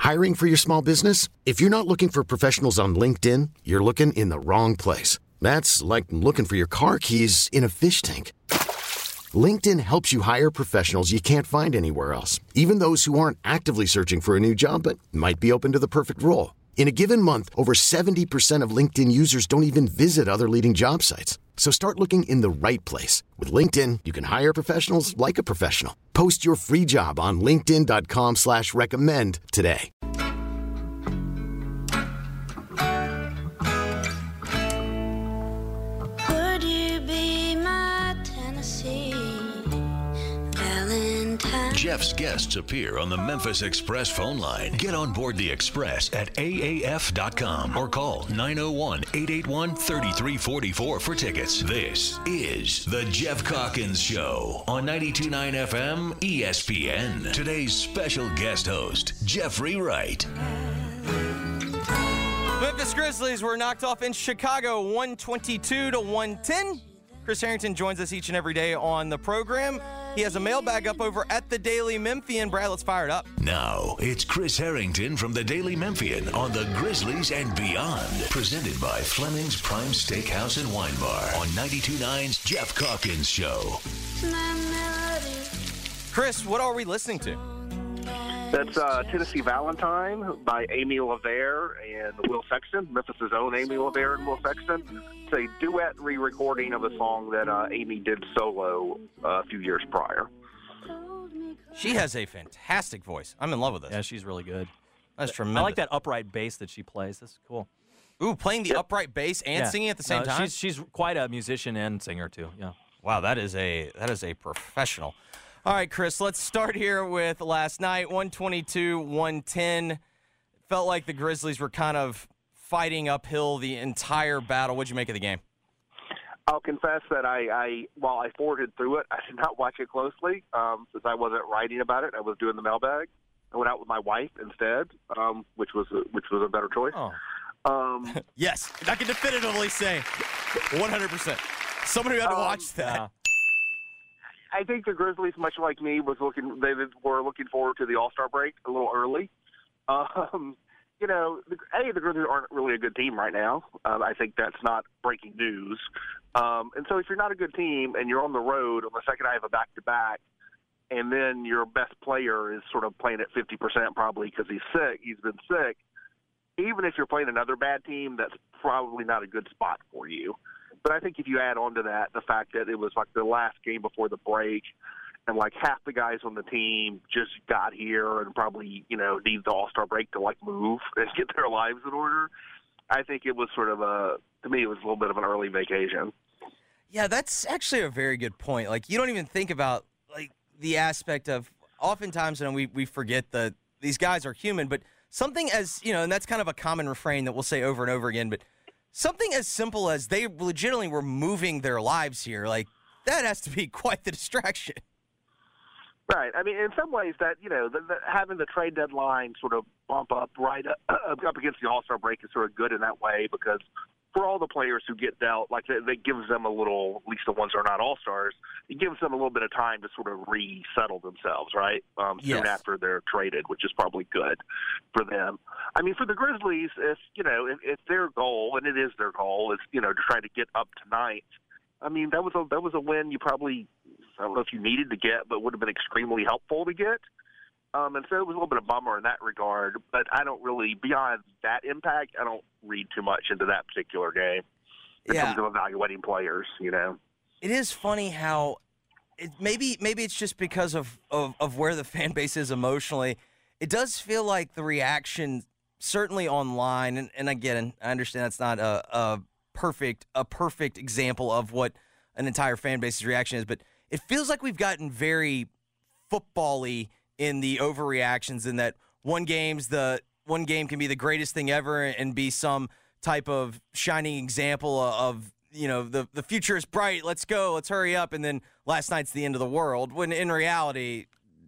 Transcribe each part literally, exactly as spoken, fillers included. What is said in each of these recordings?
Hiring for your small business? If you're not looking for professionals on LinkedIn, you're looking in the wrong place. That's like looking for your car keys in a fish tank. LinkedIn helps you hire professionals you can't find anywhere else, even those who aren't actively searching for a new job but might be open to the perfect role. In a given month, over seventy percent of LinkedIn users don't even visit other leading job sites. So start looking in the right place. With LinkedIn, you can hire professionals like a professional. Post your free job on linkedin dot com slash recommend today. Would you be my Tennessee Valentine? Jeff's guests appear on the Memphis Express phone line. Get on board the Express at A A F dot com or call nine oh one, eight eight one, three three four four for tickets. This is The Jeff Calkins Show on ninety-two point nine F M E S P N. Today's special guest host, Jeffrey Wright. Memphis Grizzlies were knocked off in Chicago one twenty-two to one ten. Chris Harrington joins us each and every day on the program. He has a mailbag up over at the Daily Memphian. Brad, let's fire it up. Now, it's Chris Harrington from the Daily Memphian on the Grizzlies and Beyond. Presented by Fleming's Prime Steakhouse and Wine Bar on ninety-two point nine's Jeff Calkins Show. Chris, what are we listening to? That's uh, Tennessee Valentine by Amy LaVere and Will Sexton, Memphis' own Amy LaVere and Will Sexton. It's a duet re-recording of a song that uh, Amy did solo uh, a few years prior. She has a fantastic voice. I'm in love with this. Yeah, she's really good. That's tremendous. I like that upright bass that she plays. That's cool. Ooh, playing the upright bass and Yeah. singing at the same No, time? She's, she's quite a musician and singer, too. Yeah. Wow, that is a that is a professional. All right, Chris, let's start here with last night, one twenty-two one ten. Felt like the Grizzlies were kind of fighting uphill the entire battle. What'd you make of the game? I'll confess that I, I while I forwarded through it, I did not watch it closely um, since I wasn't writing about it. I was doing the mailbag. I went out with my wife instead, um, which was a, which was a better choice. Oh. Um, yes, I can definitively say one hundred percent. Somebody who had to Um, watch that. Yeah. I think the Grizzlies, much like me, was looking. They were looking forward to the All-Star break a little early. Um, you know, the, a the Grizzlies aren't really a good team right now. Um, I think that's not breaking news. Um, and so, if you're not a good team and you're on the road on the second night of a back-to-back, and then your best player is sort of playing at fifty percent probably because he's sick, he's been sick. Even if you're playing another bad team, that's probably not a good spot for you. But I think if you add on to that the fact that it was like the last game before the break and like half the guys on the team just got here and probably, you know, need the All-Star break to like move and get their lives in order, I think it was sort of a, to me, it was a little bit of an early vacation. Yeah, that's actually a very good point. Like, you don't even think about, like, the aspect of, oftentimes, and we, we forget that these guys are human, but something as, you know, and that's kind of a common refrain that we'll say over and over again, but something as simple as they legitimately were moving their lives here, like, that has to be quite the distraction. Right. I mean, in some ways that, you know, the, the, having the trade deadline sort of bump up right up, up against the All-Star break is sort of good in that way because for all the players who get dealt, like, it, it gives them a little, at least the ones who are not All-Stars, it gives them a little bit of time to sort of resettle themselves, right, um, soon Yes. after they're traded, which is probably good for them. I mean, for the Grizzlies, if, you know, if, if their goal, and it is their goal, is, you know, to try to get up tonight, I mean, that was a that was a win you probably, I don't know if you needed to get, but would have been extremely helpful to get. Um, and so it was a little bit of a bummer in that regard. But I don't really, beyond that impact, I don't read too much into that particular game in Yeah. terms of evaluating players, you know. It is funny how it, maybe maybe it's just because of, of, of where the fan base is emotionally. It does feel like the reaction, certainly online, and, and again, I understand that's not a, a perfect a perfect example of what an entire fan base's reaction is, but it feels like we've gotten very football-y in the overreactions in that one game's the one game can be the greatest thing ever and be some type of shining example of, you know, the, the future is bright, let's go, let's hurry up, and then last night's the end of the world, when in reality,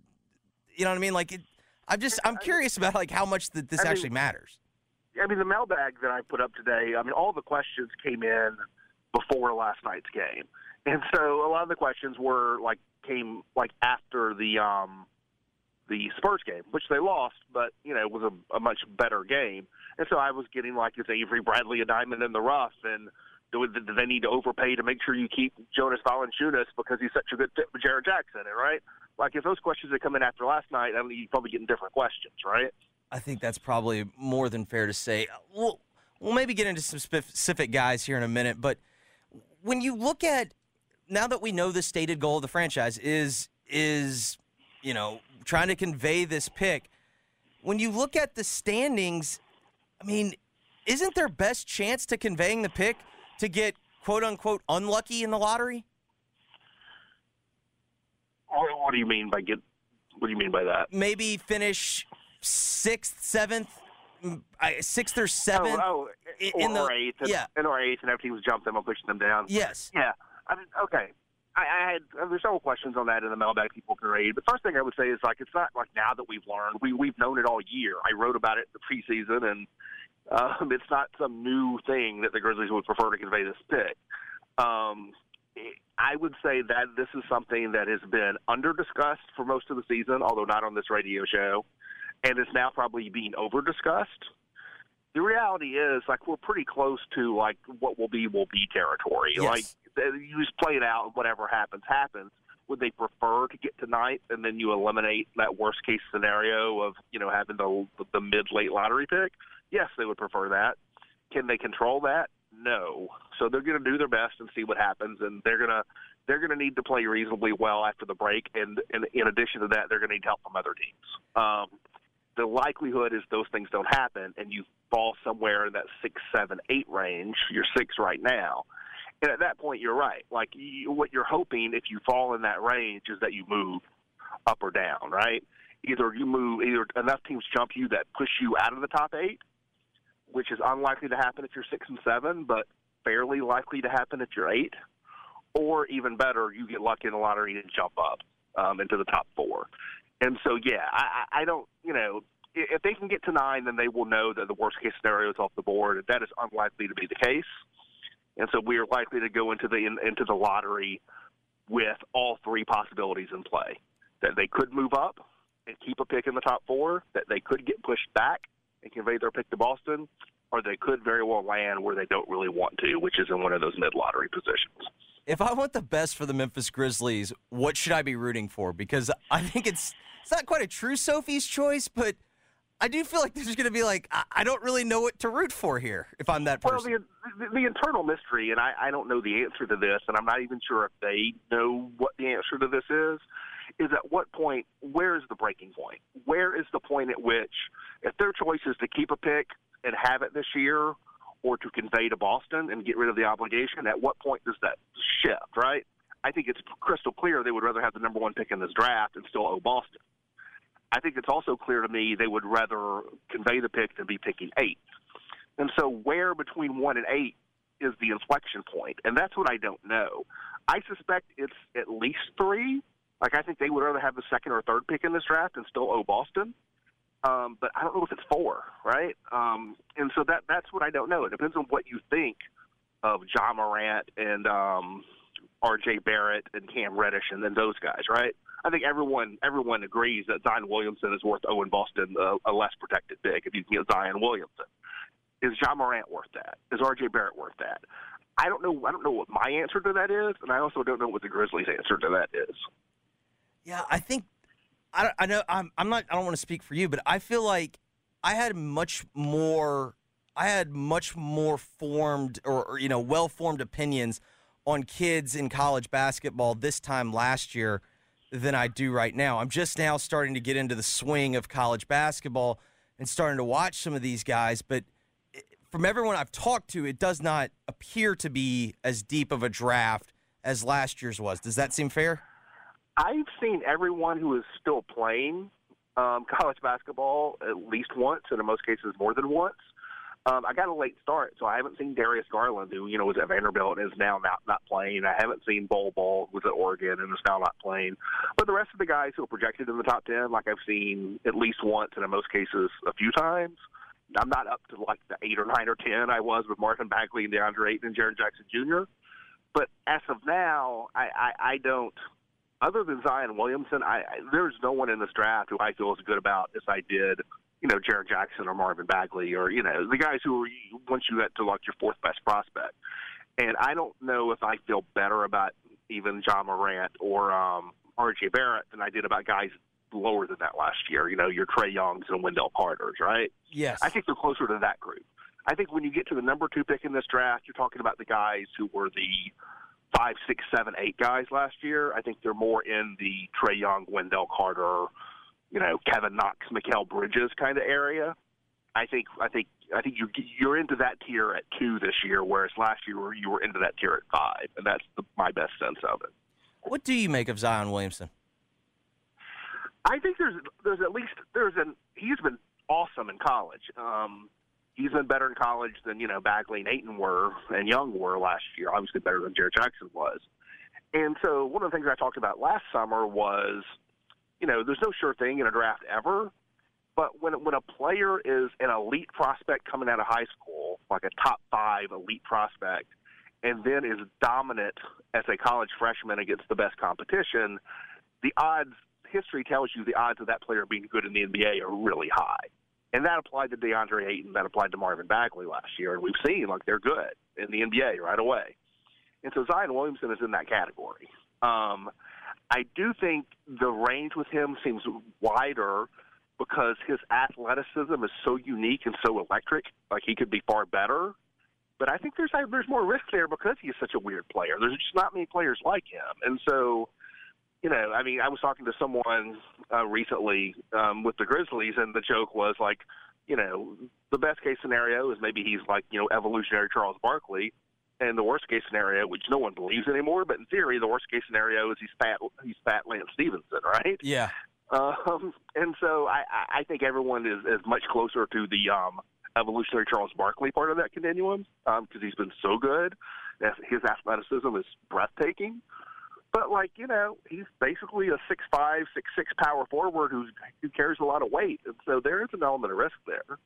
you know what I mean? Like, it, I'm just, I'm curious about, like, how much that this I mean, actually matters. I mean, the mailbag that I put up today, I mean, all the questions came in before last night's game. And so a lot of the questions were, like, came, like, after the, um, the Spurs game, which they lost, but, you know, it was a, a much better game. And so I was getting like, is Avery Bradley a diamond in the rough? And do, do they need to overpay to make sure you keep Jonas Valanciunas because he's such a good fit with Jared Jackson, right? Like, if those questions had come in after last night, I mean, you're probably getting different questions, right? I think that's probably more than fair to say. We'll, we'll maybe get into some specific guys here in a minute, but when you look at, now that we know the stated goal of the franchise is, is you know, trying to convey this pick, when you look at the standings, I mean, isn't their best chance to conveying the pick to get, quote-unquote, unlucky in the lottery? What do you mean by get? What do you mean by that? Maybe finish sixth, seventh, sixth or seventh. Oh, oh in or the, eighth. And, yeah. and or eighth, and have teams jump them and push them down. Yes. Yeah. I mean, okay. I, I had there's several questions on that in the mailbag people can read. But first thing I would say is, like, it's not like now that we've learned. We we've known it all year. I wrote about it in the preseason, and um, it's not some new thing that the Grizzlies would prefer to convey this pick. Um, I would say that this is something that has been under-discussed for most of the season, although not on this radio show, and it's now probably being over-discussed. The reality is, like, we're pretty close to, like, what will be will be territory. Yes. Like, you just play it out, and whatever happens, happens. Would they prefer to get to ninth and then you eliminate that worst-case scenario of, you know, having the, the mid-late lottery pick? Yes, they would prefer that. Can they control that? No. So they're going to do their best and see what happens, and they're going to they're going to need to play reasonably well after the break. And, and in addition to that, they're going to need help from other teams. Um, the likelihood is those things don't happen, and you fall somewhere in that six, seven, eight range. You're six right now, and at that point, you're right. Like you, what you're hoping, if you fall in that range, is that you move up or down. Right? Either you move, either enough teams jump you that push you out of the top eight, which is unlikely to happen if you're six and seven, but fairly likely to happen if you're eight. Or even better, you get lucky in the lottery and jump up um, into the top four. And so, yeah, I, I don't, you know, if they can get to nine, then they will know that the worst-case scenario is off the board, and that is unlikely to be the case. And so we are likely to go into the in, into the lottery with all three possibilities in play, that they could move up and keep a pick in the top four, that they could get pushed back and convey their pick to Boston, or they could very well land where they don't really want to, which is in one of those mid-lottery positions. If I want the best for the Memphis Grizzlies, what should I be rooting for? Because I think it's it's not quite a true Sophie's choice, but I do feel like there's going to be like, I, I don't really know what to root for here if I'm that person. Well, the, the, the internal mystery, and I, I don't know the answer to this, and I'm not even sure if they know what the answer to this is, is at what point, where is the breaking point? Where is the point at which, if their choice is to keep a pick and have it this year, or to convey to Boston and get rid of the obligation, at what point does that shift, right? I think it's crystal clear they would rather have the number one pick in this draft and still owe Boston. I think it's also clear to me they would rather convey the pick than be picking eight. And so where between one and eight is the inflection point? And that's what I don't know. I suspect it's at least three. Like, I think they would rather have the second or third pick in this draft and still owe Boston. Um, but I don't know if it's four, right? Um, and so that that's what I don't know. It depends on what you think of Ja Morant and um, R J Barrett and Cam Reddish and then those guys, right? I think everyone everyone agrees that Zion Williamson is worth owing Boston a, a less protected pick if you can get Zion Williamson. Is Ja Morant worth that? Is R J Barrett worth that? I don't know. I don't know what my answer to that is, and I also don't know what the Grizzlies' answer to that is. Yeah, I think I, I know I'm I'm not I don't want to speak for you, but I feel like I had much more I had much more formed or, or you know well-formed opinions on kids in college basketball this time last year than I do right now. I'm just now starting to get into the swing of college basketball and starting to watch some of these guys, but from everyone I've talked to, it does not appear to be as deep of a draft as last year's was. Does that seem fair? I've seen everyone who is still playing um, college basketball at least once, and in most cases more than once. Um, I got a late start, so I haven't seen Darius Garland, who you know was at Vanderbilt and is now not, not playing. I haven't seen Bol Bol, who was at Oregon and is now not playing. But the rest of the guys who are projected in the top ten, like I've seen at least once, and in most cases a few times. I'm not up to like the eight or nine or ten I was with Marvin Bagley and DeAndre Ayton and Jaren Jackson Junior But as of now, I, I, I don't other than Zion Williamson, I, I there's no one in this draft who I feel as good about as I did, you know, Jaren Jackson or Marvin Bagley or, you know, the guys who are once you get to like your fourth best prospect. And I don't know if I feel better about even John Morant or um, R J Barrett than I did about guys lower than that last year. You know, your Trae Youngs and Wendell Carters, right? Yes. I think they're closer to that group. I think when you get to the number two pick in this draft, you're talking about the guys who were the five, six, seven, eight guys last year. I think they're more in the Trae Young, Wendell Carter, you know, Kevin Knox, Mikal Bridges kind of area. I think I think I think you you're into that tier at two this year, whereas last year you were into that tier at five, and that's the, my best sense of it. What do you make of Zion Williamson? I think there's there's at least there's an he's been awesome in college. Um, he's been better in college than you know Bagley and Ayton were and Young were last year. Obviously better than Jaren Jackson was. And so one of the things I talked about last summer was, you know, there's no sure thing in a draft ever. But when when a player is an elite prospect coming out of high school, like a top five elite prospect, and then is dominant as a college freshman against the best competition, the odds, history tells you the odds of that player being good in the N B A are really high. And that applied to DeAndre Ayton, that applied to Marvin Bagley last year, and we've seen, like, they're good in the N B A right away. And so Zion Williamson is in that category. Um, I do think the range with him seems wider because his athleticism is so unique and so electric. Like, he could be far better. But I think there's there's more risk there because he's such a weird player. There's just not many players like him. And so, you know, I mean, I was talking to someone uh, recently um, with the Grizzlies, and the joke was like, you know, the best case scenario is maybe he's like, you know, evolutionary Charles Barkley, and the worst case scenario, which no one believes anymore, but in theory, the worst case scenario is he's fat, he's fat Lance Stevenson, right? Yeah. Um, and so I, I think everyone is, is much closer to the um, evolutionary Charles Barkley part of that continuum because um, he's been so good. His athleticism is breathtaking. But, like, you know, he's basically a six five, six six power forward who's, who carries a lot of weight. And so there is an element of risk there.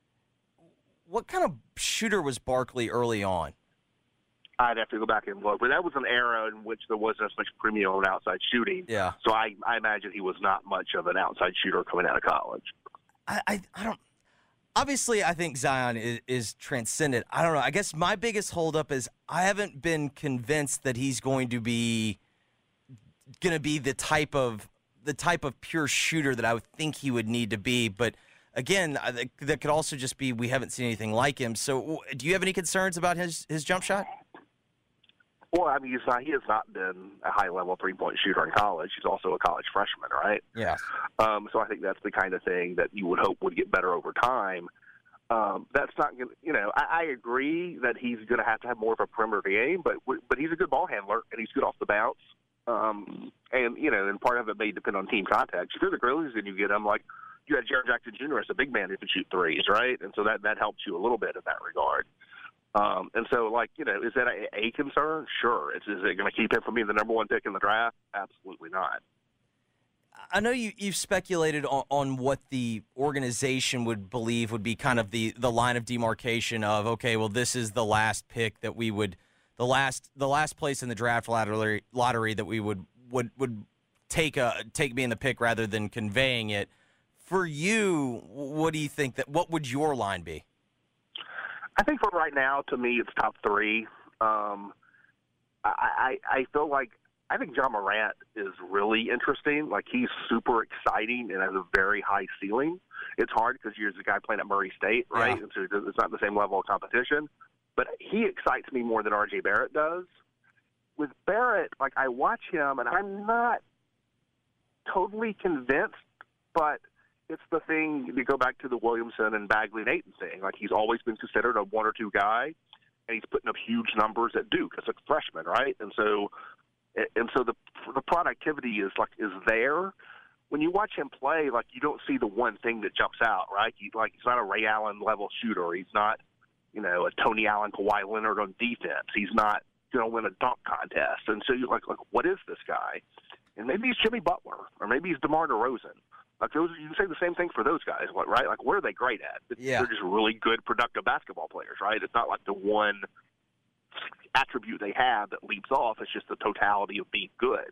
What kind of shooter was Barkley early on? I'd have to go back and look. But that was an era in which there wasn't as much premium on outside shooting. Yeah. So I, I imagine he was not much of an outside shooter coming out of college. I, I, I don't – obviously, I think Zion is, is transcendent. I don't know. I guess my biggest holdup is I haven't been convinced that he's going to be going to be the type of the type of pure shooter that I would think he would need to be. But, again, I think that could also just be we haven't seen anything like him. So do you have any concerns about his, his jump shot? Well, I mean, he's not, he has not been a high-level three-point shooter in college. He's also a college freshman, right? Yeah. Um, so I think that's the kind of thing that you would hope would get better over time. Um, that's not going to, you know, I, I agree that he's going to have to have more of a perimeter game, but but he's a good ball handler, and he's good off the bounce. Um, and, you know, and part of it may depend on team context. If you're the Grizzlies and you get him, like, you had Jaren Jackson Junior as a big man who can shoot threes, right? And so that, that helps you a little bit in that regard. Um, and so, like, you know, is that a, a concern? Sure. Is, is it going to keep him from being the number one pick in the draft? Absolutely not. I know you, you've speculated on, on what the organization would believe would be kind of the, the line of demarcation of, okay, well, this is the last pick that we would the last the last place in the draft lottery, lottery that we would would, would take a take being the pick rather than conveying it. For you, what do you think that what would your line be? I think for right now, to me, it's top three. Um, I, I, I feel like I think John Morant is really interesting. Like, he's super exciting and has a very high ceiling. It's hard because you're the guy playing at Murray State, right? Yeah. And so it's not the same level of competition. But he excites me more than R J Barrett does. With Barrett, like, I watch him, and I'm not totally convinced, but it's the thing to go back to the Williamson and Bagley and Ayton thing. Like, he's always been considered a one or two guy, and he's putting up huge numbers at Duke as a freshman, right? And so, and so the the productivity is like is there. When you watch him play, like, you don't see the one thing that jumps out, right? He, like, he's not a Ray Allen level shooter. He's not, you know, a Tony Allen, Kawhi Leonard on defense. He's not going to win a dunk contest. And so you're like, like, what is this guy? And maybe he's Jimmy Butler, or maybe he's DeMar DeRozan. Like, those, you can say the same thing for those guys, right? Like, what are they great at? Yeah. They're just really good, productive basketball players, right? It's not like the one attribute they have that leaps off. It's just the totality of being good.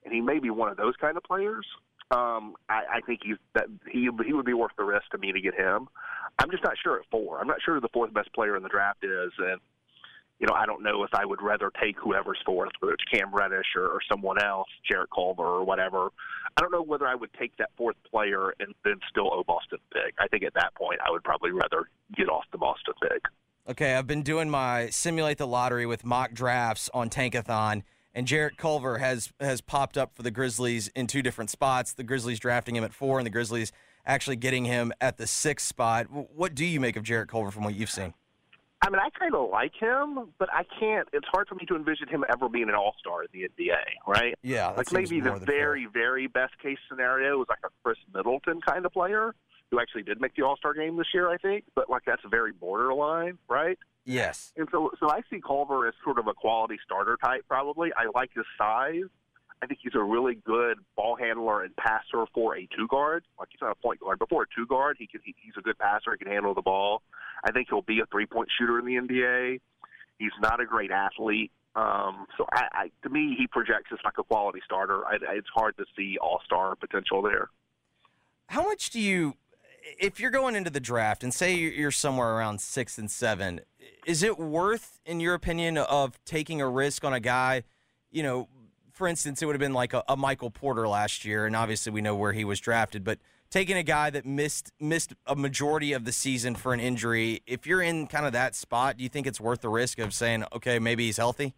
and he may be one of those kind of players. Um, I, I think he's that he he would be worth the risk to me to get him. I'm just not sure at four. I'm not sure who the fourth best player in the draft is, and you know I don't know if I would rather take whoever's fourth, whether it's Cam Reddish or, or someone else, Jarrett Culver or whatever. I don't know whether I would take that fourth player and then still owe Boston pick. I think at that point I would probably rather get off the Boston pick. Okay, I've been doing my Simulate the Lottery with mock drafts on Tankathon, and Jarrett Culver has has popped up for the Grizzlies in two different spots. The Grizzlies drafting him at four, and the Grizzlies actually getting him at the sixth spot. What do you make of Jarrett Culver from what you've seen? I mean, I kind of like him, but I can't. It's hard for me to envision him ever being an all-star in the N B A, right? Yeah, that like maybe the very, fair. very best case scenario is like a Chris Middleton kind of player who actually did make the All-Star game this year, I think. But like that's very borderline, right? Yes. And so, so I see Culver as sort of a quality starter type. Probably, I like his size. I think he's a really good ball handler and passer for a two guard. Like he's not a point guard, but for a two guard, he can. He, he's a good passer. He can handle the ball. I think he'll be a three point shooter in the N B A. He's not a great athlete. Um, so I, I, to me, he projects as like a quality starter. I, it's hard to see all star potential there. How much do you, if you're going into the draft and say you're somewhere around six and seven, is it worth, in your opinion, of taking a risk on a guy, you know, for instance, it would have been like a, a Michael Porter last year, and obviously we know where he was drafted, but taking a guy that missed missed a majority of the season for an injury, if you're in kind of that spot, do you think it's worth the risk of saying, okay, maybe he's healthy?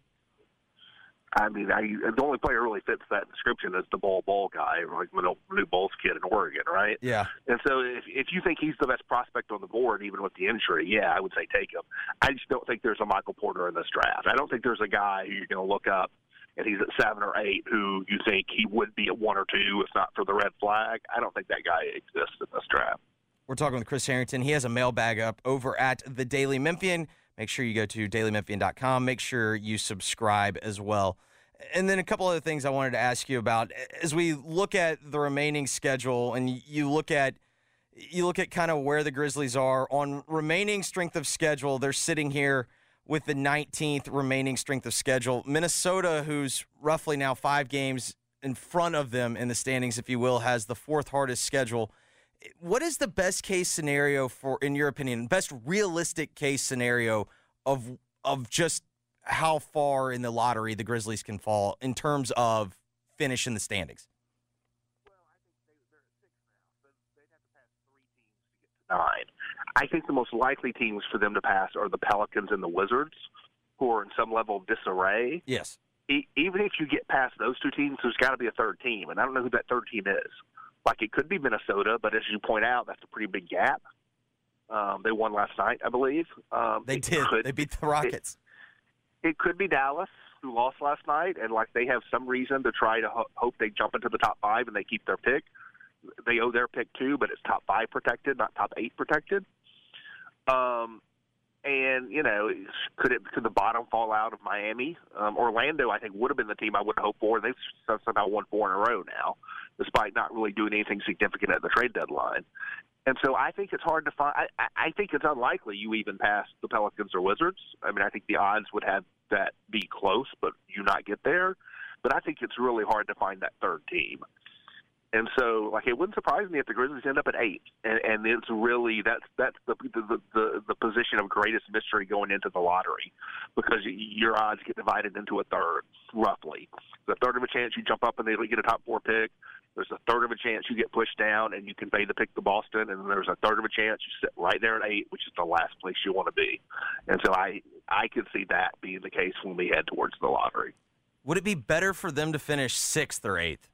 I mean, I, the only player who really fits that description is the Bol Bol guy, like the new Bulls kid in Oregon, right? Yeah. And so if, if you think he's the best prospect on the board, even with the injury, yeah, I would say take him. I just don't think there's a Michael Porter in this draft. I don't think there's a guy who you're going to look up and he's at seven or eight who you think he would be at one or two if not for the red flag. I don't think that guy exists in this draft. We're talking with Chris Harrington. He has a mailbag up over at the Daily Memphian. Make sure you go to daily memphian dot com. Make sure you subscribe as well. And then a couple other things I wanted to ask you about. As we look at the remaining schedule and you look at you look at kind of where the Grizzlies are on remaining strength of schedule, they're sitting here with the nineteenth remaining strength of schedule. Minnesota, who's roughly now five games in front of them in the standings, if you will, has the fourth hardest schedule. What is the best case scenario for, in your opinion, best realistic case scenario of of just how far in the lottery the Grizzlies can fall in terms of finish in the standings? Well, I think they, they're at six now. So they'd have to pass three teams to get to nine. I think the most likely teams for them to pass are the Pelicans and the Wizards, who are in some level of disarray. Yes. E- even if you get past those two teams, there's got to be a third team, and I don't know who that third team is. Like, it could be Minnesota, but as you point out, that's a pretty big gap. Um, they won last night, I believe. Um, they did. Could, they beat the Rockets. It, it could be Dallas, who lost last night, and, like, they have some reason to try to ho- hope they jump into the top five and they keep their pick. They owe their pick, too, but it's top five protected, not top eight protected. Um, and, you know, could it could the bottom fall out of Miami? Um, Orlando, I think, would have been the team I would hope for. They've somehow won four in a row now, despite not really doing anything significant at the trade deadline. And so I think it's hard to find. I, I think it's unlikely you even pass the Pelicans or Wizards. I mean, I think the odds would have that be close, but you not get there. But I think it's really hard to find that third team. And so, like, it wouldn't surprise me if the Grizzlies end up at eight, and, and it's really that's that's the, the the the position of greatest mystery going into the lottery, because your odds get divided into a third roughly. There's a third of a chance you jump up and they get a top four pick. There's a third of a chance you get pushed down and you convey the pick to Boston, and then there's a third of a chance you sit right there at eight, which is the last place you want to be. And so I I could see that being the case when we head towards the lottery. Would it be better for them to finish sixth or eighth?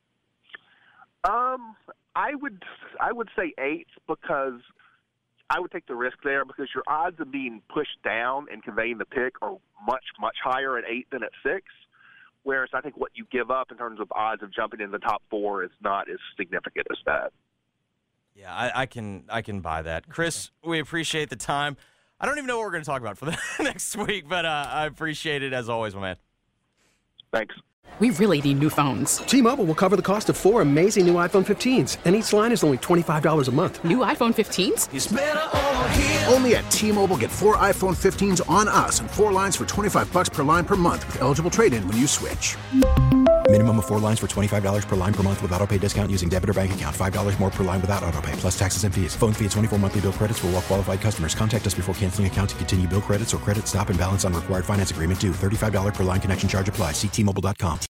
Um, I would I would say eighth, because I would take the risk there, because your odds of being pushed down and conveying the pick are much, much higher at eight than at six. Whereas I think what you give up in terms of odds of jumping in the top four is not as significant as that. Yeah, I, I can I can buy that. Chris, we appreciate the time. I don't even know what we're going to talk about for the next week, but uh, I appreciate it as always, my man. Thanks. We really need new phones. T-Mobile will cover the cost of four amazing new iPhone fifteens, and each line is only twenty-five dollars a month. New iPhone fifteens? It's better over here. Only at T-Mobile, get four iPhone fifteens on us and four lines for twenty-five dollars per line per month with eligible trade-in when you switch. Minimum of four lines for twenty-five dollars per line per month with autopay discount using debit or bank account. five dollars more per line without autopay, plus taxes and fees. Phone fee at twenty-four monthly bill credits for well qualified customers. Contact us before canceling account to continue bill credits or credit stop and balance on required finance agreement due. thirty-five dollars per line connection charge applies. See T Mobile dot com.